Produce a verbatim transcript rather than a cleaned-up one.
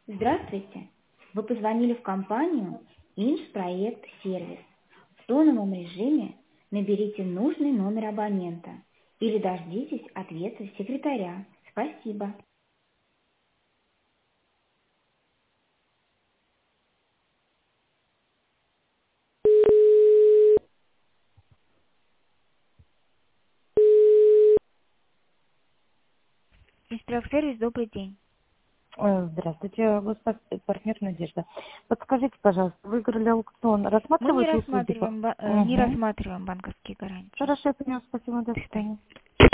Здравствуйте! Вы позвонили в компанию «Инжпроект Сервис». В тоновом режиме наберите нужный номер абонента или дождитесь ответа секретаря. Спасибо. Инжпроект Сервис, добрый день. Э, Здравствуйте, госпартнер Надежда. Подскажите, пожалуйста, выиграли аукцион. Мы не Рассматриваете услуги? по- рассматриваем, ба- э, не Мгм. рассматриваем банковские гарантии. Хорошо, я поняла. Спасибо. До До свидания. свидания.